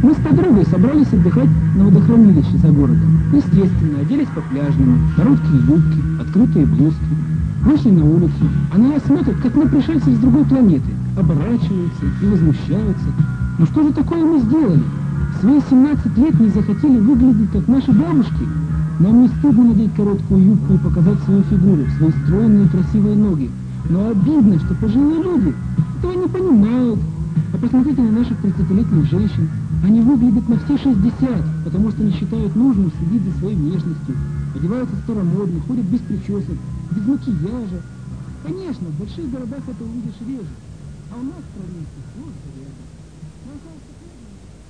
Мы с подругой собрались отдыхать на водохранилище за городом. Естественно, оделись по-пляжному, короткие юбки, открытые блузки. Вышли на улицу, а на нас смотрят, как на пришельцев с другой планеты. Оборачиваются и возмущаются. Ну что же такое мы сделали? В свои 17 лет не захотели выглядеть, как наши бабушки. Нам не стыдно надеть короткую юбку и показать свою фигуру, свои стройные красивые ноги. Но обидно, что пожилые люди этого не понимают. А посмотрите на наших 30-летних женщин. Они выглядят на все 60, потому что не считают нужным следить за своей внешностью. Одеваются старомодно, ходят без причесок, без макияжа. Конечно, в больших городах это увидишь реже. А у нас в провинции сплошь и рядом.